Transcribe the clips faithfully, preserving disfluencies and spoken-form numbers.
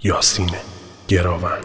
یاسین گراوند.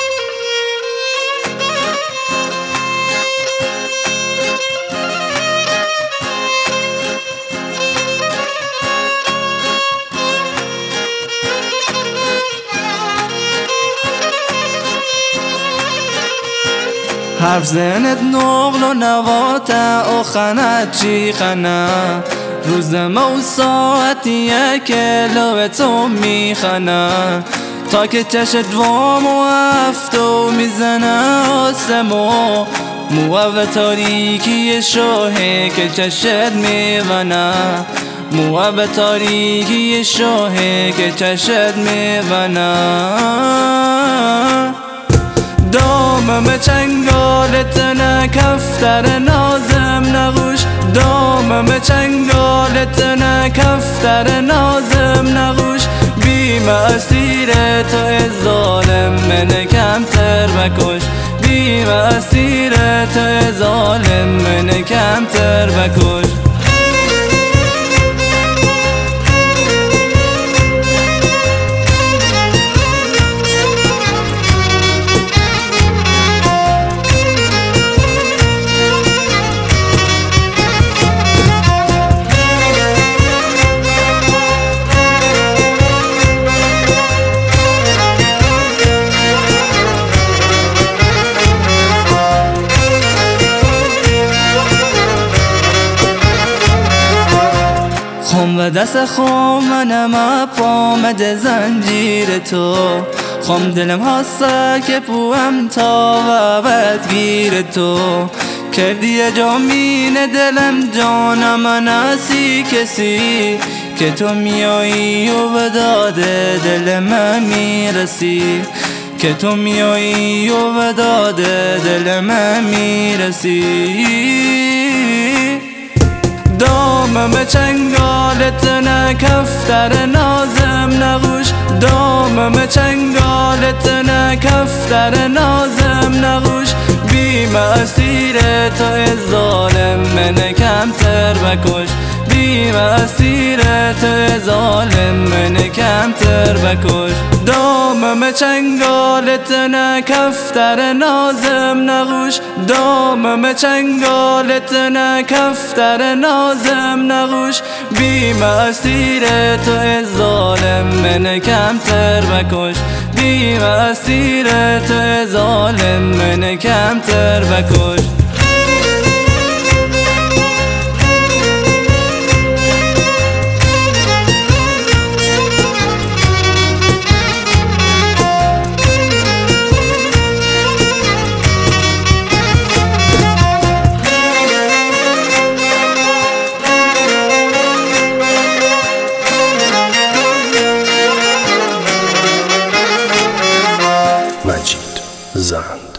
حرف زنت نقل و نوات و خنت چی خنه روز ما و ساعتیه که لو تو میخنه تا که چشت دوام و هفتو میزنه آسمو مو و تاریکی شوهه که چشت میونه مو و تاریکی شوهه که چشت میونه دامم چنگالت نه کفتر نازم نغوش دامم چنگالت نه کفتر نازم نغوش بیم اسیر تو ظالم من کمتر بکش بیم اسیر تو ظالم من کمتر بکش خم و دست خم منم پامد زنجیر تو خم دلم هسته که پوهم تا و بدگیر تو کردی جامین دلم جانم نسی کسی که تو میایی و به داد دل من میرسی که تو میایی و به داد دل من میرسی دامم چنگالت نه کفتر نازم نغوش دامم چنگالت نه کفتر نازم نغوش بیم اسیر تو ظالم من کمتر بکش بیم اسیر تو ظالم من کمتر بکش دامم چنگالت نه کفتر نازم نغوش دامم چنگالت نه کفتر نازم نغوش بیم اسیر تو ظالم من کمتر بکش بیم اسیر تو ظالم من کمتر بکش مجید زند.